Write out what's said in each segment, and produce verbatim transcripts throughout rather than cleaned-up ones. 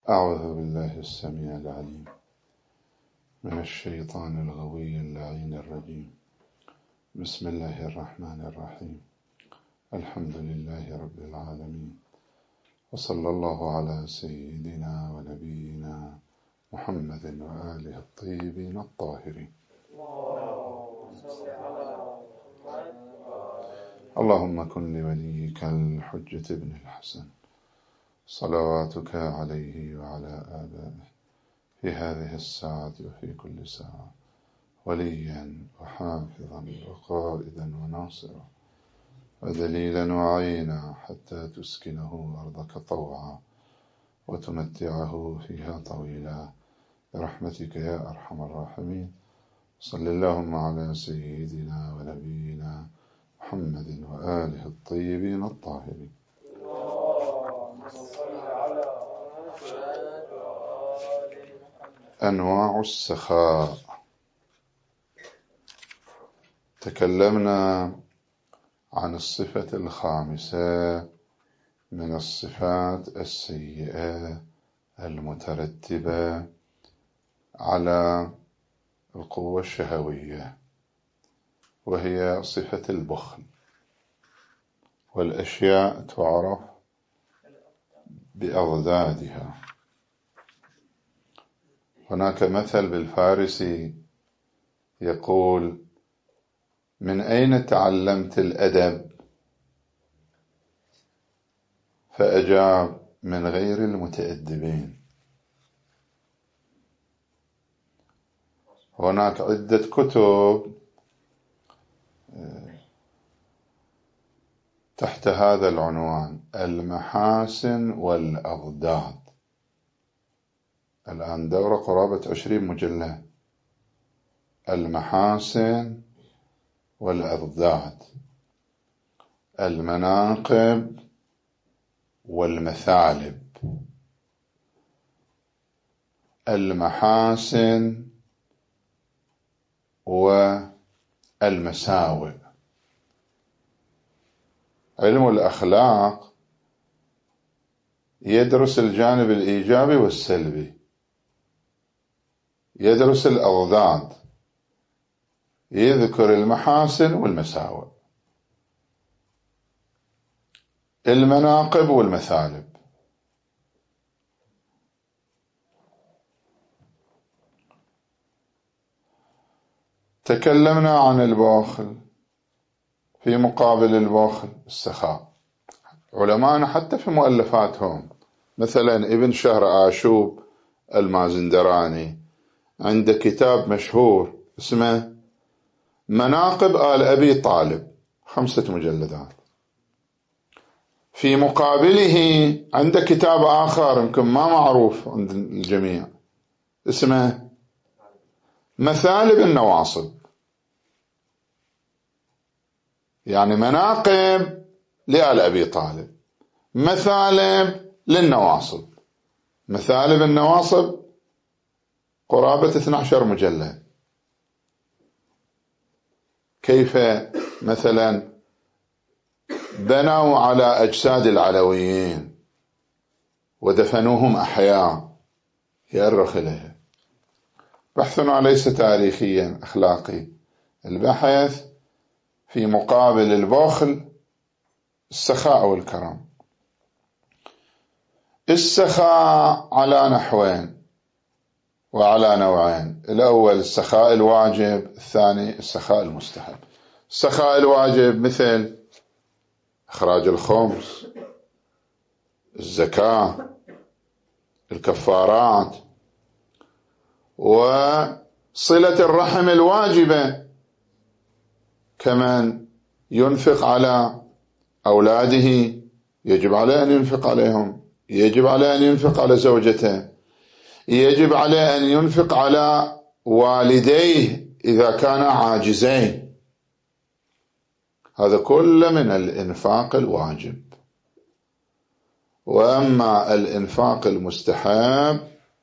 أعوذ بالله السميع العليم من الشيطان الغوي اللعين الرجيم. بسم الله الرحمن الرحيم. الحمد لله رب العالمين، وصلى الله على سيدنا ونبينا محمد وآله الطيبين الطاهرين. اللهم كن لوليك الحجة ابن الحسن صلواتك عليه وعلى آبائه في هذه الساعة وفي كل ساعة وليا وحافظا وقائدا وناصرا ودليلا وعينا حتى تسكنه أرضك طوعا وتمتعه فيها طويلا برحمتك يا أرحم الراحمين. صلى اللهم على سيدنا ونبينا محمد وآله الطيبين الطاهرين. أنواع السخاء. تكلمنا عن الصفة الخامسة من الصفات السيئة المترتبة على القوة الشهوية، وهي صفة البخل، والأشياء تعرف بأضدادها. هناك مثل بالفارسي يقول: من أين تعلمت الأدب؟ فأجاب: من غير المتأدبين. هناك عدة كتب تحت هذا العنوان: المحاسن والأضداد. الآن دورة قرابة عشرين مجلد: المحاسن والأضداد، المناقب والمثالب، المحاسن والمساوئ. علم الأخلاق يدرس الجانب الإيجابي والسلبي، يدرس الأضداد، يذكر المحاسن والمساوئ، المناقب والمثالب. تكلمنا عن البخل، في مقابل البخل السخاء. علماءنا حتى في مؤلفاتهم، مثلا ابن شهر آشوب المازندراني عنده كتاب مشهور اسمه مناقب آل أبي طالب، خمسة مجلدات. في مقابله عنده كتاب آخر يمكن ما معروف عند الجميع اسمه مثالب النواصب، يعني مناقب لآل أبي طالب، مثالب للنواصب. مثالب النواصب قرابة اثني عشر مجلد. كيف مثلا بنوا على أجساد العلويين ودفنوهم أحياء، يأرخ إليها. بحثنا ليس تاريخيا أخلاقي، البحث في مقابل البخل السخاء والكرم. السخاء على نحوين وعلى نوعين: الأول السخاء الواجب، الثاني السخاء المستحب. السخاء الواجب مثل إخراج الخمس، الزكاة، الكفارات، وصلة الرحم الواجبة، كمن ينفق على أولاده يجب عليه أن ينفق عليهم، يجب عليه أن ينفق على زوجته، يجب عليه أن ينفق على والديه إذا كان عاجزين. هذا كله من الإنفاق الواجب. وأما الإنفاق المستحب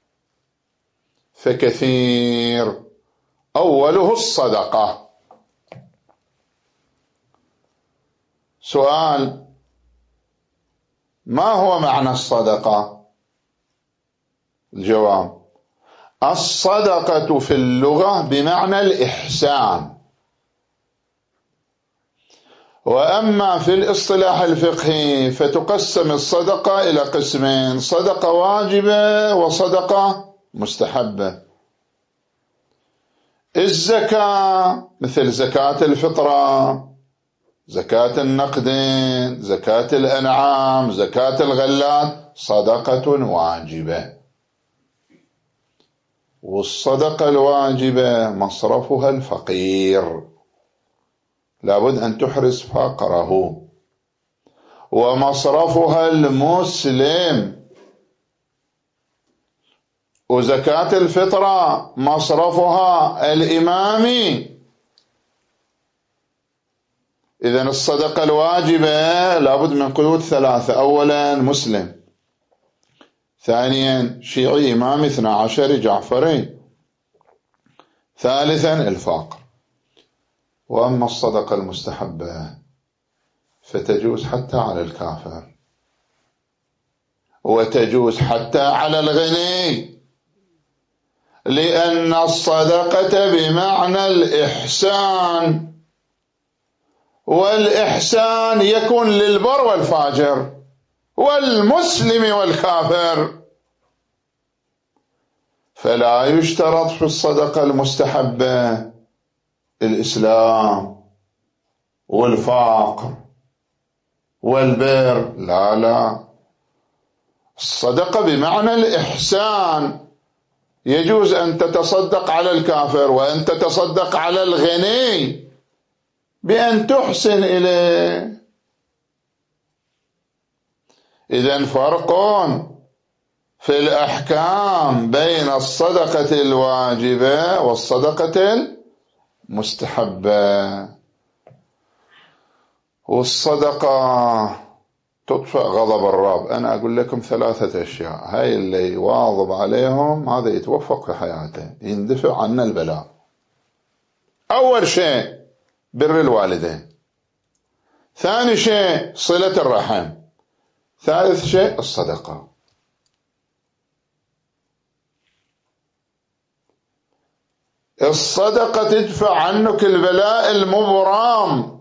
فكثير، أوله الصدقة. سؤال: ما هو معنى الصدقة؟ الجواب: الصدقة في اللغة بمعنى الإحسان، وأما في الاصطلاح الفقهي فتقسم الصدقة إلى قسمين: صدقة واجبة وصدقة مستحبة. الزكاة مثل زكاة الفطرة، زكاة النقدين، زكاة الأنعام، زكاة الغلات، صدقة واجبة. والصدقة الواجبة مصرفها الفقير، لابد أن تحرز فقره، ومصرفها المسلم. وزكاة الفطرة مصرفها الإمامي. إذن الصدقة الواجبة لابد من قيود ثلاثة: أولا مسلم، ثانيا شيعي إمامي اثنى عشر جعفري، ثالثا الفقر. وأما الصدقة المستحبة فتجوز حتى على الكافر، وتجوز حتى على الغني، لأن الصدقة بمعنى الإحسان، والإحسان يكون للبر والفاجر والمسلم والكافر. فلا يشترط في الصدقة المستحبة الإسلام والفقر والبر، لا لا، الصدقة بمعنى الإحسان. يجوز أن تتصدق على الكافر وأن تتصدق على الغني بأن تحسن إليه. إذن فرق في الأحكام بين الصدقة الواجبة والصدقة المستحبة. والصدقة تطفئ غضب الرب. أنا أقول لكم ثلاثة أشياء، هاي اللي يواظب عليهم هذا يتوفق في حياته، يندفع عنا البلاء. أول شيء بر الوالدين، ثاني شيء صلة الرحم، ثالث شيء الصدقة. الصدقة تدفع عنك البلاء المبرام.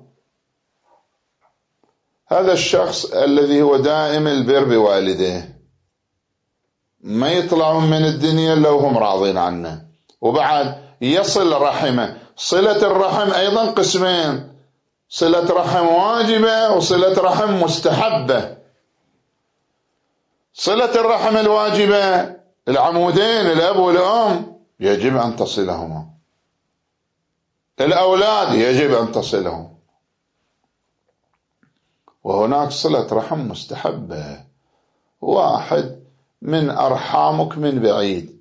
هذا الشخص الذي هو دائم البر بوالديه ما يطلعون من الدنيا إلا وهم راضين عنه، وبعد يصل رحمه. صلة الرحم أيضا قسمين: صلة رحم واجبة وصلة رحم مستحبة. صلة الرحم الواجبة العمودين الأب والأم يجب أن تصلهما، الأولاد يجب أن تصلهم. وهناك صلة رحم مستحبة، واحد من أرحامك من بعيد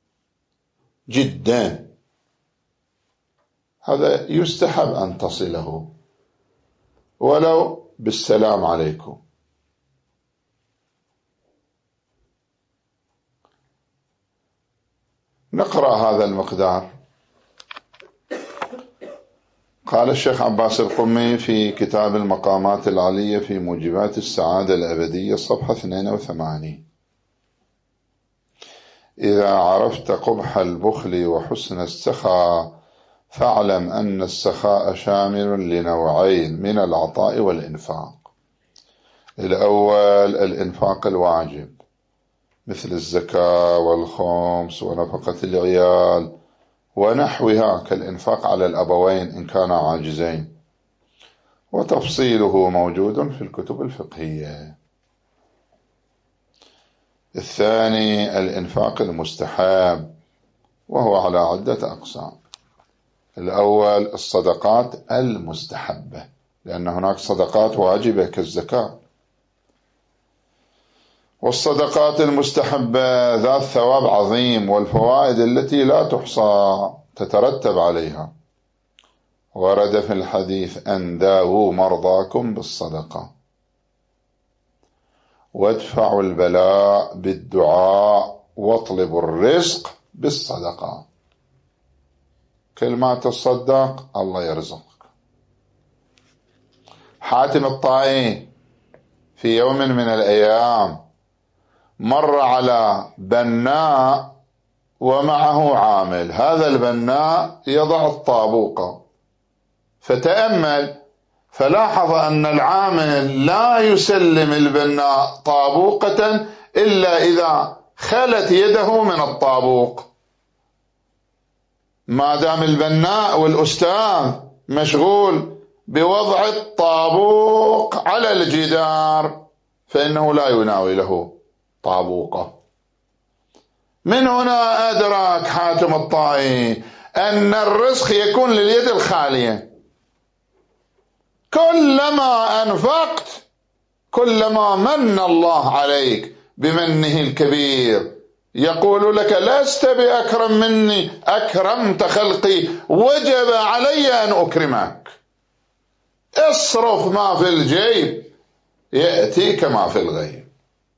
جدا، هذا يستحب أن تصله ولو بالسلام عليكم. نقرأ هذا المقدار. قال الشيخ عباس القمي في كتاب المقامات العالية في موجبات السعادة الأبدية صفحة اثنين وثمانين: إذا عرفت قبح البخل وحسن السخاء فاعلم أن السخاء شامل لنوعين من العطاء والإنفاق. الأول الإنفاق الواجب مثل الزكاة والخمس ونفقة العيال ونحوها كالإنفاق على الأبوين إن كانا عاجزين، وتفصيله موجود في الكتب الفقهية. الثاني الإنفاق المستحب، وهو على عدة أقسام. الأول الصدقات المستحبة، لأن هناك صدقات واجبة كالزكاة، والصدقات المستحبة ذات ثواب عظيم والفوائد التي لا تحصى تترتب عليها. ورد في الحديث أن داووا مرضاكم بالصدقة، وادفعوا البلاء بالدعاء، واطلبوا الرزق بالصدقة. كل ما تصدق الله يرزقك. حاتم الطائي في يوم من الأيام مر على بناء ومعه عامل، هذا البناء يضع الطابوق، فتأمل فلاحظ أن العامل لا يسلم البناء طابوقة إلا إذا خلت يده من الطابوق. ما دام البناء والأستاذ مشغول بوضع الطابوق على الجدار فإنه لا يناوله طابوقه. من هنا أدرك حاتم الطائي أن الرزق يكون لليد الخالية. كلما أنفقت كلما من الله عليك بمنه الكبير، يقول لك لست بأكرم مني، أكرمت خلقي، وجب علي أن أكرمك. اصرف ما في الجيب يأتيك ما في الغيب.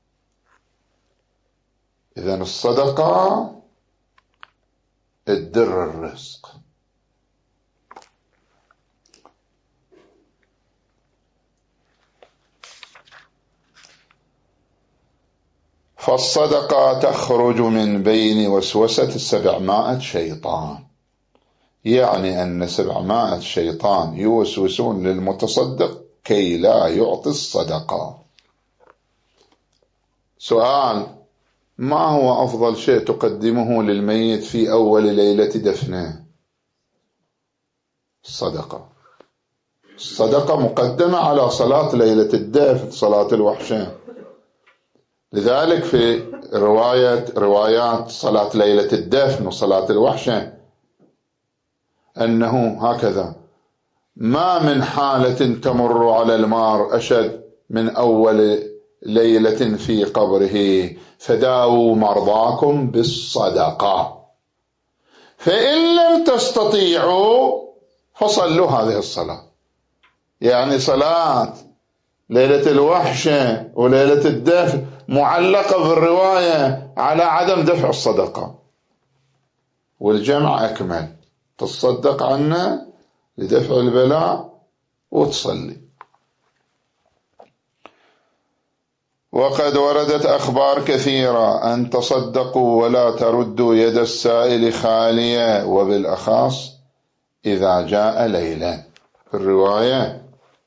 إذن الصدقة الدر الرزق. فالصدقة تخرج من بين وسوسة سبعمائة شيطان، يعني أن سبعمائة شيطان يوسوسون للمتصدق كي لا يعطي الصدقة. سؤال: ما هو أفضل شيء تقدمه للميت في أول ليلة دفنه؟ الصدقة. الصدقة مقدمة على صلاة ليلة الدفن، صلاة الوحشة. لذلك في رواية روايات صلاة ليلة الدفن وصلاة الوحشة أنه هكذا: ما من حالة تمر على المار أشد من أول ليلة في قبره، فداووا مرضاكم بالصدقة، فإن لم تستطيعوا فصلوا هذه الصلاة. يعني صلاة ليلة الوحشة وليلة الدفن معلقة في الرواية على عدم دفع الصدقة، والجمع أكمل، تصدق عنه لدفع البلاء وتصلي. وقد وردت أخبار كثيرة أن تصدقوا ولا تردوا يد السائل خالية، وبالأخص إذا جاء ليلا. في الرواية: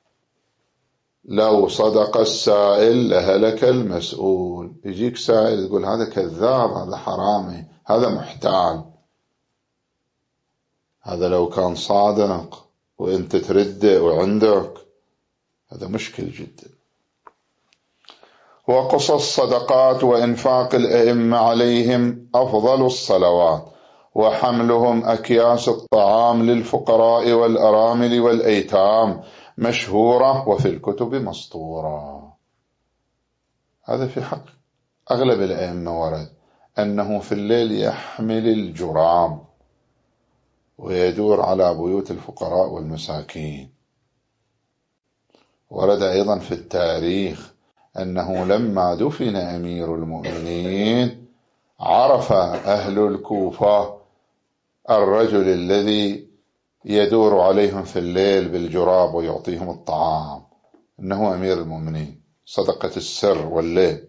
لو صدق السائل لهلك المسؤول. يجيك سائل تقول هذا كذاب، هذا حرامي، هذا محتال. هذا لو كان صادق وانت ترده وعندك، هذا مشكل جدا. وقصص الصدقات وإنفاق الأئمة عليهم أفضل الصلوات، وحملهم أكياس الطعام للفقراء والأرامل والأيتام مشهورة وفي الكتب مسطورة. هذا في حق أغلب الأئمة ورد أنه في الليل يحمل الجرام ويدور على بيوت الفقراء والمساكين. ورد أيضا في التاريخ أنه لما دفن أمير المؤمنين عرف أهل الكوفة الرجل الذي يدور عليهم في الليل بالجراب ويعطيهم الطعام، إنه أمير المؤمنين. صدقة السر والليل.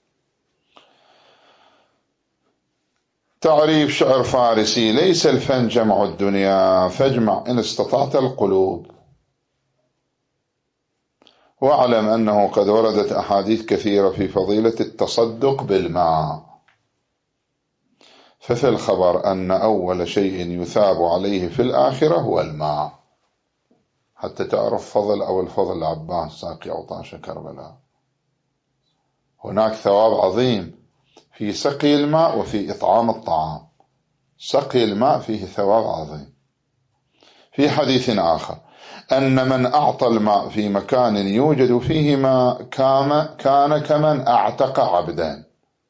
تعريف شعر فارسي: ليس الفن جمع الدنيا، فاجمع إن استطعت القلوب. واعلم أنه قد وردت أحاديث كثيرة في فضيلة التصدق بالماء، ففي الخبر أن أول شيء يثاب عليه في الآخرة هو الماء، حتى تعرف فضل أو الفضل العباس ساقي عطاش كربلاء. هناك ثواب عظيم في سقي الماء وفي إطعام الطعام. سقي الماء فيه ثواب عظيم. في حديث آخر أن من أعطى الماء في مكان يوجد فيه ماء كان كمن أعتق عبدا،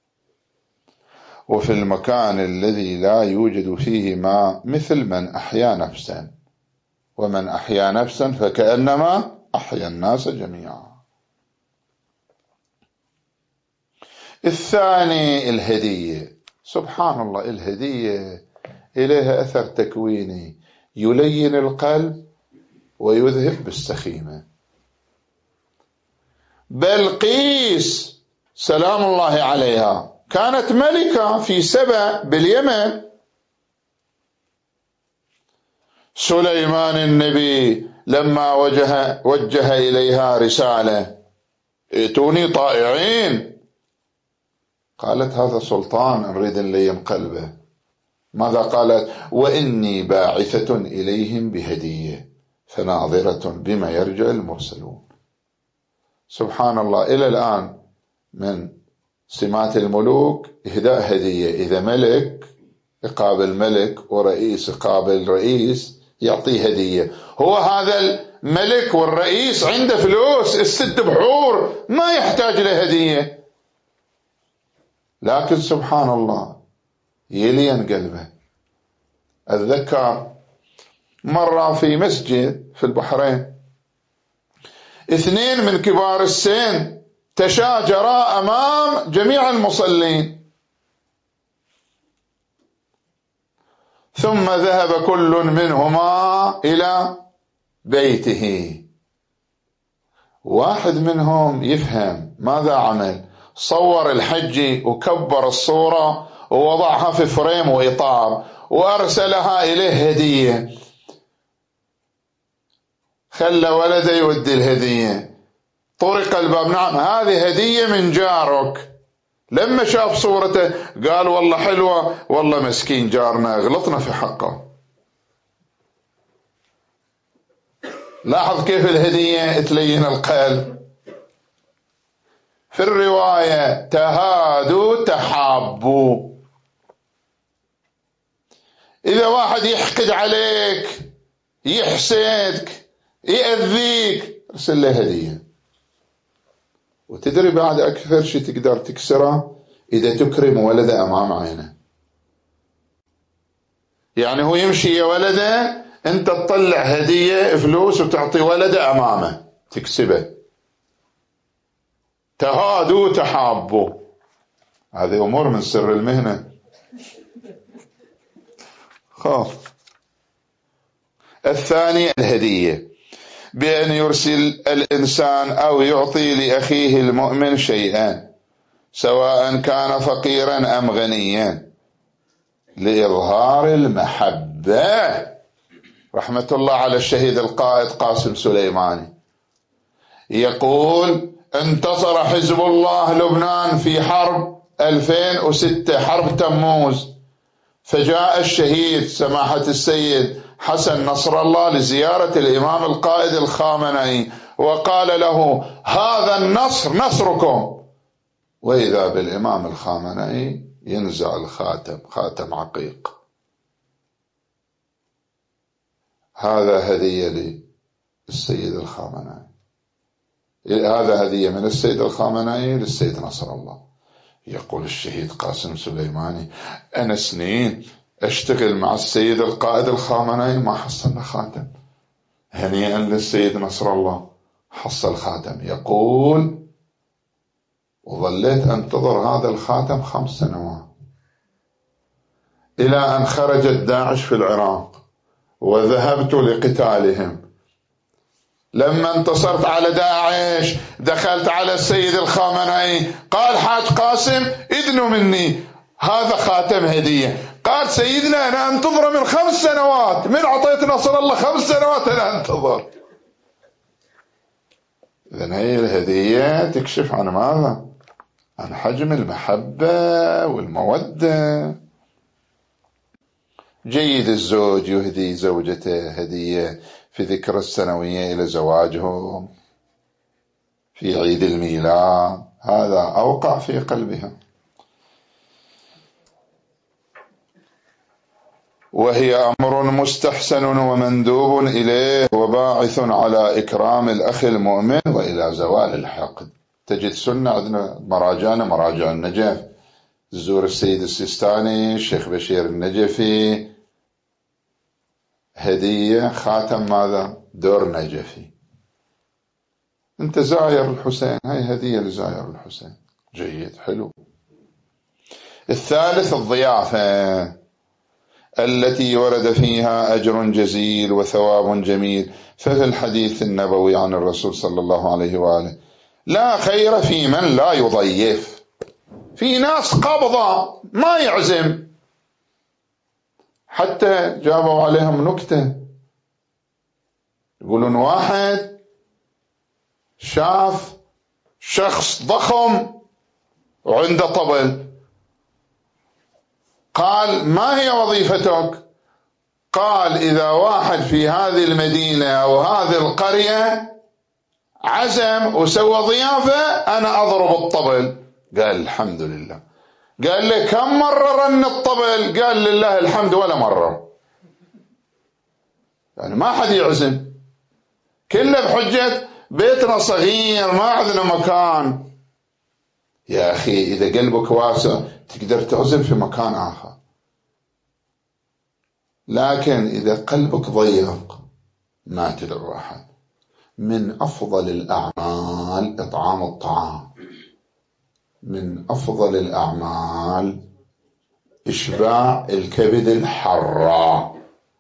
وفي المكان الذي لا يوجد فيه ماء مثل من أحيا نفسا، ومن أحيا نفسا فكأنما أحيا الناس جميعا. الثاني الهدية. سبحان الله، الهدية إليها أثر تكويني يلين القلب ويذهب بالسخيمة. بلقيس سلام الله عليها كانت ملكة في سبأ باليمن. سليمان النبي لما وجه, وجه إليها رسالة ائتوني طائعين، قالت هذا سلطان نريد نلين قلبه. ماذا قالت؟ وإني باعثة إليهم بهدية فناظرة بما يرجع المرسلون. سبحان الله، إلى الآن من سمات الملوك إهداء هدية. إذا ملك يقابل ملك ورئيس يقابل رئيس يعطيه هدية. هو هذا الملك والرئيس عنده فلوس الست بحور ما يحتاج لهدية، لكن سبحان الله يلين قلبه. أتذكر مرة في مسجد في البحرين اثنين من كبار السن تشاجرا أمام جميع المصلين، ثم ذهب كل منهما إلى بيته. واحد منهم يفهم ماذا عمل، صور الحجي وكبر الصورة ووضعها في فريم وإطار وأرسلها إليه هدية، خلى ولده يودي الهدية. طرق الباب، نعم هذه هدية من جارك. لما شاف صورته قال والله حلوة، والله مسكين جارنا غلطنا في حقه. لاحظ كيف الهدية تلين القلب. في الرواية تهادوا تحابوا. إذا واحد يحقد عليك يحسدك يأذيك ارسل له هدية. وتدري بعد أكثر شيء تقدر تكسره إذا تكرم ولده أمام عينه. يعني هو يمشي يا ولده أنت تطلع هدية فلوس وتعطي ولده أمامه تكسبه. تهادوا تحابوا، هذه أمور من سر المهنة. خاف. الثاني الهدية، بأن يرسل الإنسان أو يعطي لأخيه المؤمن شيئا سواء كان فقيرا أم غنيا لإظهار المحبة. رحمة الله على الشهيد القائد قاسم سليماني يقول انتصر حزب الله لبنان في حرب ألفين وستة حرب تموز، فجاء الشهيد سماحة السيد حسن نصر الله لزيارة الإمام القائد الخامنئي وقال له هذا النصر نصركم، وإذا بالإمام الخامنئي ينزع الخاتم، خاتم عقيق. هذا هدية للسيد الخامنئي، هذا هدية من السيد الخامنئي للسيد نصر الله. يقول الشهيد قاسم سليماني أنا سنين أشتغل مع السيد القائد الخامنئي ما حصلنا خاتم، هنيئا للسيد نصر الله حصل خاتم. يقول وظليت أنتظر هذا الخاتم خمس سنوات إلى أن خرجت داعش في العراق وذهبت لقتالهم. لما انتصرت على داعش دخلت على السيد الخامنئي قال حاج قاسم إذنوا مني هذا خاتم هدية. قال سيدنا أنا أنتظر من خمس سنوات، من أعطيت نصر الله خمس سنوات أنا أنتظر. إذن هي الهدية تكشف عن ماذا؟ عن حجم المحبة والمودة. جيد الزوج يهدي زوجته هدية في ذكرى السنوية إلى زواجهم، في عيد الميلاد، هذا أوقع في قلبها. وهي أمر مستحسن ومندوب إليه وباعث على إكرام الأخ المؤمن وإلى زوال الحقد. تجد سنة عندنا مراجعنا مراجع النجف، زور السيد السيستاني، الشيخ بشير النجفي، هدية خاتم ماذا؟ دور نجفي. انت زاير الحسين، هاي هدية لزاير الحسين، جيد حلو. الثالث الضيافة التي ورد فيها أجر جزيل وثواب جميل. ففي الحديث النبوي عن الرسول صلى الله عليه وآله لا خير في من لا يضيف. في ناس قبضة ما يعزم، حتى جابوا عليهم نكتة، يقولون واحد شاف شخص ضخم وعنده طبل، قال ما هي وظيفتك؟ قال إذا واحد في هذه المدينة أو هذه القرية عزم وسوى ضيافة أنا أضرب الطبل. قال الحمد لله. قال له كم مرة رن الطبل؟ قال لله الحمد ولا مرة. يعني ما حد يعزم، كله بحجة بيتنا صغير ما عندنا مكان. يا أخي إذا قلبك واسع تقدر تعزم في مكان آخر، لكن إذا قلبك ضيق ما تدعو أحد. من أفضل الأعمال إطعام الطعام، من أفضل الأعمال إشباع الكبد الحراء،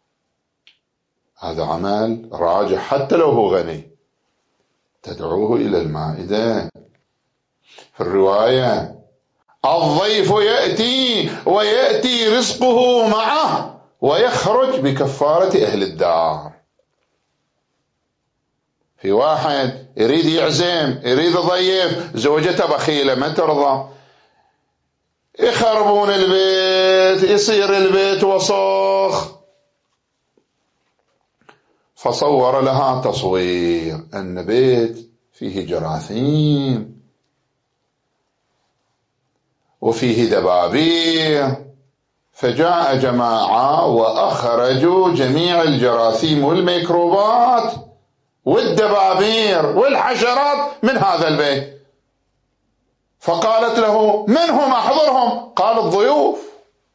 هذا عمل راجح حتى لو هو غني، تدعوه إلى المائدة. في الرواية الضيف يأتي ويأتي رزقه معه ويخرج بكفارة أهل الدار. في واحد يريد يعزم، يريد يضيف، زوجته بخيلة ما ترضى، يخربون البيت، يصير البيت وسخ، فصور لها تصوير أن بيت فيه جراثيم وفيه دبابير، فجاء جماعة وأخرجوا جميع الجراثيم والميكروبات والدبابير والحشرات من هذا البيت. فقالت له من هم أحضرهم؟ قال الضيوف.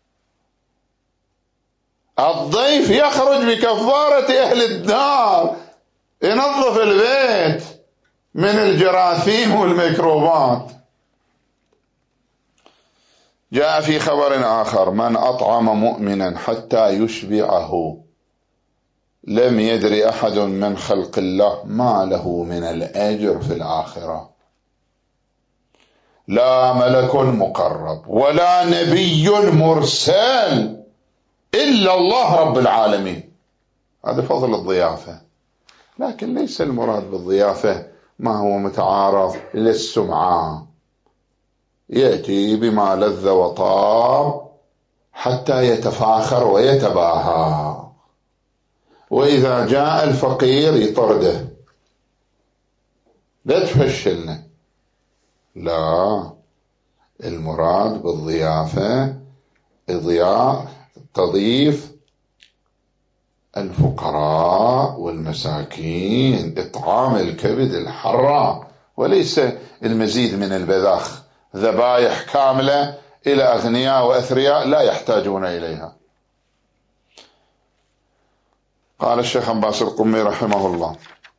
الضيف يخرج بكفارة أهل الدار، ينظف البيت من الجراثيم والميكروبات. جاء في خبر آخر من أطعم مؤمنا حتى يشبعه لم يدر أحد من خلق الله ما له من الأجر في الآخرة، لا ملك مقرب ولا نبي مرسل إلا الله رب العالمين. هذا فضل الضيافة، لكن ليس المراد بالضيافة ما هو متعارض للسمعة، يأتي بما لذ وطاب حتى يتفاخر ويتباهى، وإذا جاء الفقير يطرده، لا تفشلنا. لا، المراد بالضيافة إضياء تضيف الفقراء والمساكين، إطعام الكبد الحراء، وليس المزيد من البذاخ، ذبائح كاملة إلى أغنياء وأثرياء لا يحتاجون إليها. قال الشيخ عباس القمي رحمه الله: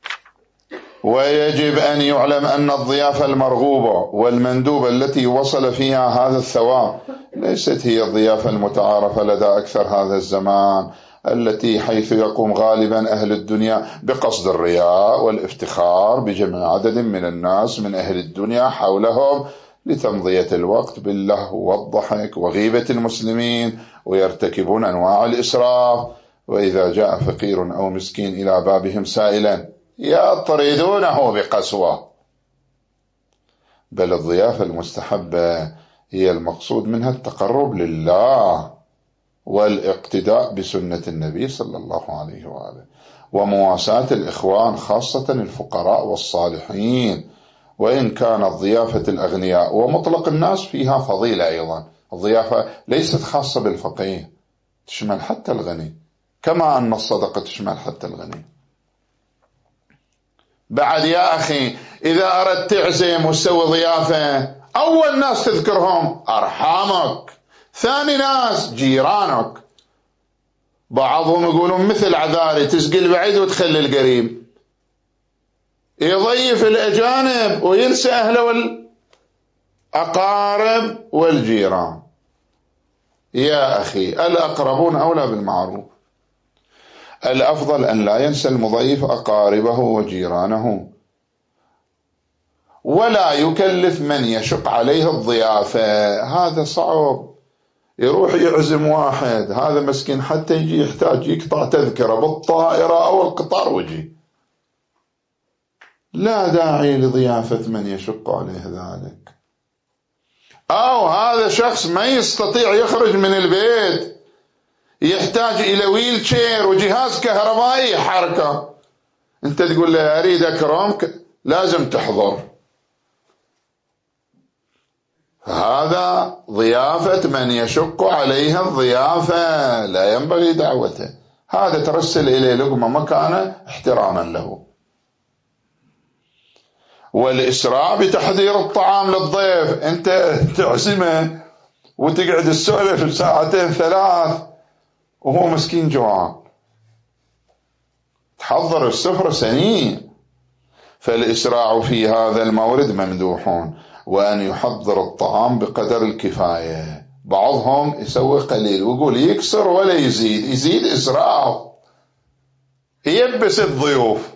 ويجب أن يعلم أن الضيافة المرغوبة والمندوبة التي وصل فيها هذا الثواب ليست هي الضيافة المتعارفة لدى أكثر هذا الزمان، التي حيث يقوم غالبا أهل الدنيا بقصد الرياء والافتخار بجمع عدد من الناس من أهل الدنيا حولهم لتمضية الوقت باللهو والضحك وغيبة المسلمين، ويرتكبون أنواع الإسراف. وإذا جاء فقير أو مسكين إلى بابهم سائلا يطردونه بقسوة. بل الضيافة المستحبة هي المقصود منها التقرب لله والاقتداء بسنة النبي صلى الله عليه وآله، ومواساة الإخوان خاصة الفقراء والصالحين. وإن كانت ضيافة الأغنياء ومطلق الناس فيها فضيلة أيضا، الضيافة ليست خاصة بالفقير، تشمل حتى الغني، كما أن الصدقة تشمل حتى الغني. بعد يا أخي إذا أردت تعزم وتسوي ضيافة، أول ناس تذكرهم أرحامك، ثاني ناس جيرانك. بعضهم يقولون مثل عذاري، تسقي البعيد وتخلي القريب، يضيف الأجانب وينسى أهله والأقارب والجيران. يا أخي الأقربون أولى بالمعروف. الأفضل أن لا ينسى المضيف أقاربه وجيرانه، ولا يكلف من يشق عليه الضيافة. هذا صعب، يروح يعزم واحد، هذا مسكين حتى يجي يحتاج يقطع تذكرة بالطائرة أو القطار وجي، لا داعي لضيافة من يشق عليه ذلك. أو هذا شخص ما يستطيع يخرج من البيت، يحتاج إلى ويل شير وجهاز كهربائي يحركه، أنت تقول له أريد أكرمك لازم تحضر. هذا ضيافة من يشق عليها الضيافة، لا ينبغي دعوته. هذا ترسل إليه لقمة مكانه احتراما له. والإسراع بتحضير الطعام للضيف، أنت تعزمه وتقعد السؤال ساعتين ثلاث وهو مسكين جوعان، تحضر السفرة سنين. فالإسراع في هذا المورد ممدوحون، وأن يحضر الطعام بقدر الكفاية. بعضهم يسوي قليل ويقول يكسر ولا يزيد، يزيد إسراع، يبس الضيوف،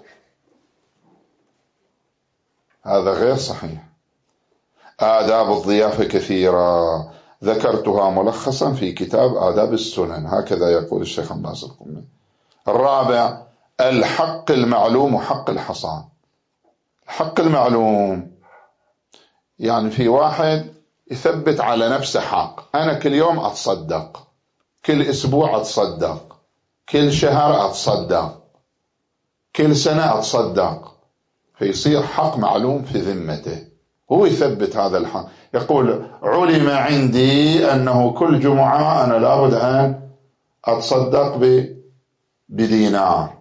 هذا غير صحيح. آداب الضيافة كثيرة، ذكرتها ملخصا في كتاب آداب السنن، هكذا يقول الشيخ عباس القمي. الرابع الحق المعلوم وحق الحصان. الحق المعلوم يعني في واحد يثبت على نفسه حق، أنا كل يوم أتصدق، كل أسبوع أتصدق، كل شهر أتصدق، كل سنة أتصدق، فيصير حق معلوم في ذمته، هو يثبت هذا الحق. يقول علم عندي أنه كل جمعة أنا لابد أن أتصدق بدينار،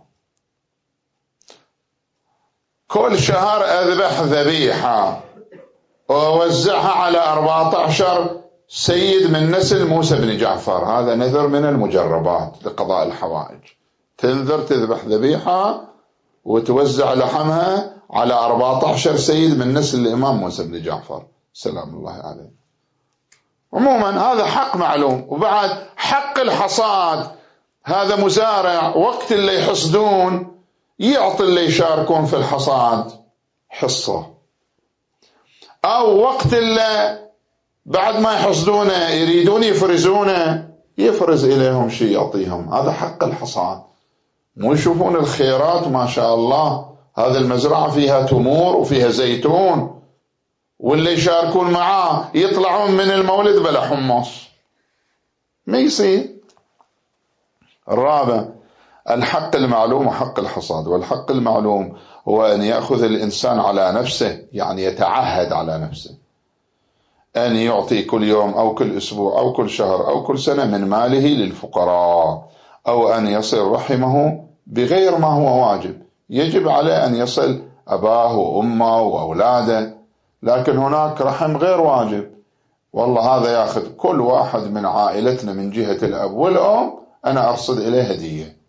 كل شهر أذبح ذبيحة ووزعها على أربعة عشر سيد من نسل موسى بن جعفر. هذا نذر من المجربات لقضاء الحوائج، تنذر تذبح ذبيحة وتوزع لحمها على أربعة عشر سيد من نسل الإمام موسى بن جعفر سلام الله عليه. عموما هذا حق معلوم. وبعد حق الحصاد، هذا مزارع وقت اللي يحصدون يعطي اللي يشاركون في الحصاد حصة، أو وقت اللي بعد ما يحصدونه يريدون يفرزونه يفرز إليهم شيء يعطيهم. هذا حق الحصاد. مو يشوفون الخيرات ما شاء الله، هذه المزرعة فيها تمور وفيها زيتون، واللي يشاركون معاه يطلعون من المولد بلا حمص، ما يصير. الرابع الحق المعلوم وحق الحصاد. والحق المعلوم هو أن يأخذ الإنسان على نفسه، يعني يتعهد على نفسه أن يعطي كل يوم أو كل أسبوع أو كل شهر أو كل سنة من ماله للفقراء، أو أن يصل رحمه بغير ما هو واجب. يجب عليه أن يصل أباه وأمه وأولاده، لكن هناك رحم غير واجب. والله هذا يأخذ كل واحد من عائلتنا من جهة الأب والأم أنا أرصد إليه هدية،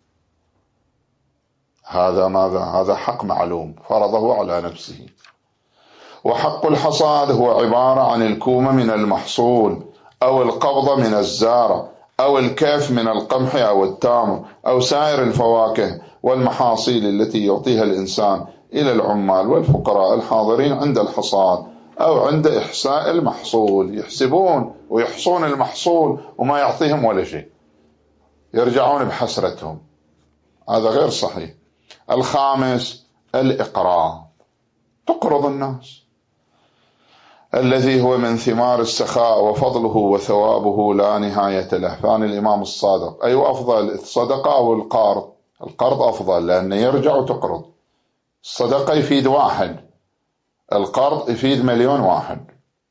هذا ماذا؟ هذا حق معلوم فرضه على نفسه. وحق الحصاد هو عبارة عن الكومة من المحصول، أو القبضة من الزارع، أو الكاف من القمح أو التمر، أو سائر الفواكه والمحاصيل التي يعطيها الإنسان إلى العمال والفقراء الحاضرين عند الحصاد أو عند إحصاء المحصول. يحسبون ويحصون المحصول وما يعطيهم ولا شيء، يرجعون بحسرتهم، هذا غير صحيح. الخامس الإقراض، تقرض الناس، الذي هو من ثمار السخاء وفضله وثوابه لا نهاية له. فعن الإمام الصادق أي أيوة أفضل، الصدقة أو القرض؟ القرض أفضل لأنه يرجع وتقرض. الصدقة يفيد واحد، القرض يفيد مليون واحد.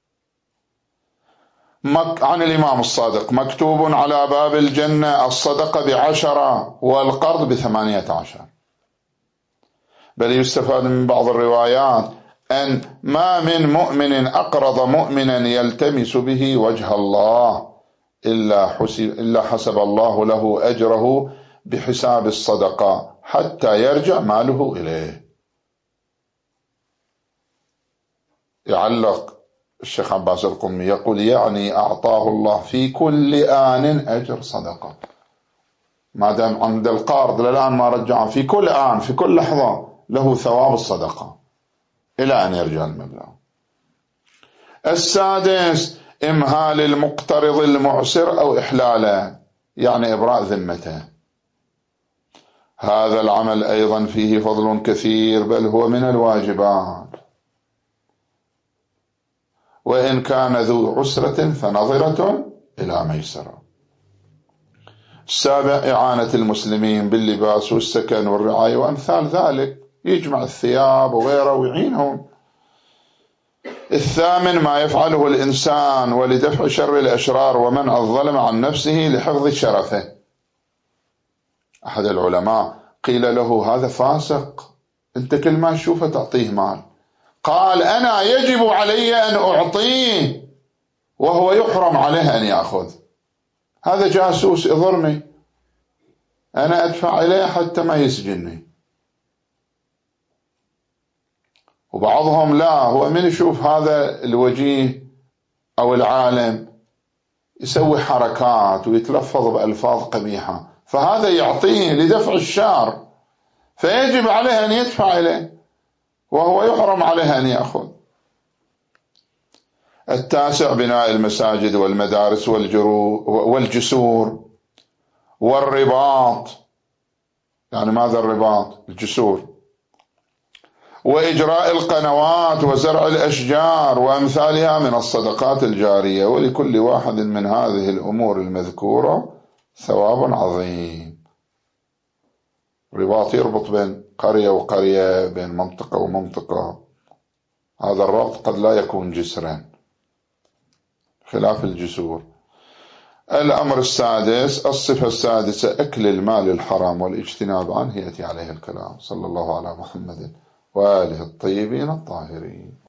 عن الإمام الصادق مكتوب على باب الجنة الصدقة بعشرة والقرض بثمانية عشر. بل يستفاد من بعض الروايات أن ما من مؤمن أقرض مؤمنا يلتمس به وجه الله إلا حسب, إلا حسب الله له أجره بحساب الصدقة حتى يرجع ماله إليه. يعلق الشيخ عباس القمي يقول يعني أعطاه الله في كل آن أجر صدقة، ما دام عند القارض للآن ما رجع، في كل آن في كل لحظة له ثواب الصدقة إلى أن يرجع المبلغ. السادس إمهال المقترض المعسر أو إحلاله، يعني إبراء ذمته. هذا العمل أيضا فيه فضل كثير، بل هو من الواجبات، وإن كان ذو عسرة فنظرة إلى ميسرة. السابع إعانة المسلمين باللباس والسكن والرعاية وأمثال ذلك، يجمع الثياب وغيره ويعينهم. الثامن ما يفعله الإنسان ولدفع شر الأشرار ومنع الظلم عن نفسه لحفظ شرفه. أحد العلماء قيل له هذا فاسق، أنت كل ما تشوفه تعطيه مال. قال أنا يجب علي أن أعطيه وهو يحرم عليه أن يأخذ. هذا جاسوس يضرني، أنا أدفع إليه حتى ما يسجنني. وبعضهم لا، هو من يشوف هذا الوجيه أو العالم يسوي حركات ويتلفظ بألفاظ قبيحة، فهذا يعطيه لدفع الشر، فيجب عليه أن يدفع إليه وهو يحرم عليه أن يأخذ. التاسع بناء المساجد والمدارس والجسور والرباط. يعني ماذا الرباط؟ الجسور. وإجراء القنوات وزرع الأشجار وأمثالها من الصدقات الجارية، ولكل واحد من هذه الأمور المذكورة ثواب عظيم. رباط يربط بين قرية وقرية، بين منطقة ومنطقة. هذا الربط قد لا يكون جسرا خلاف الجسور. الأمر السادس الصفة السادسة أكل المال الحرام والاجتناب عنه، يأتي عليه الكلام. صلى الله على محمد وآله الطيبين الطاهرين.